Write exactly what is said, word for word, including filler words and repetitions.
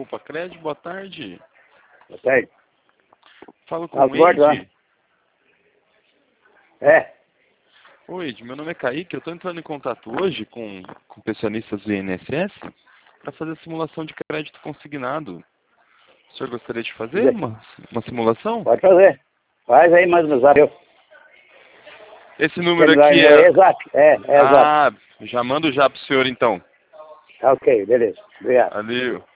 Opa, Crédito, boa tarde. Boa tarde. Falo com Ah, o pode, lá. Ed. É. Oi, Ed, meu nome é Kaique, eu estou entrando em contato hoje com, com pensionistas do I N S S para fazer a simulação de crédito consignado. O senhor gostaria de fazer uma, uma simulação? Pode fazer. Faz aí mais no zap. Esse número Quer aqui dizer, é é... exato. É, é exato. Ah, já mando já para o senhor então. Ok, beleza. Obrigado. Valeu.